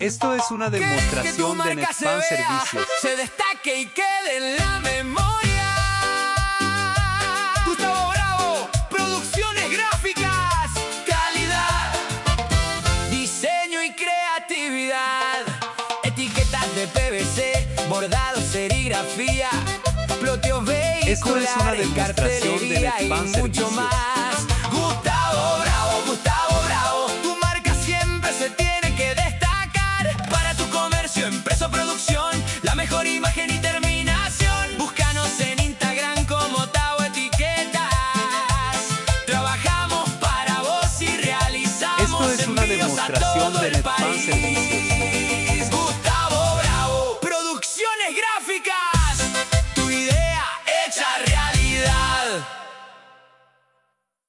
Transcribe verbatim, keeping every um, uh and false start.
Esto es una Que- que tu demostración de marca se Netfan vea, Servicios. se destaque y quede en la memoria. Gustavo Bravo, producciones gráficas, calidad, diseño y creatividad, etiquetas de P V C, bordado, serigrafía, ploteos Esto es una vehiculares, demostración de cartelería y Netfan mucho Servicios. más. Gustavo Bravo, Gustavo Bravo, tu marca siempre se tiene que destacar. Para tu comercio, empresa o producción, la mejor imagen y terminación. Búscanos en Instagram como Tao Etiquetas. Trabajamos para vos y realizamos Esto es una envíos a demostración todo de el Netfan país. Servicios.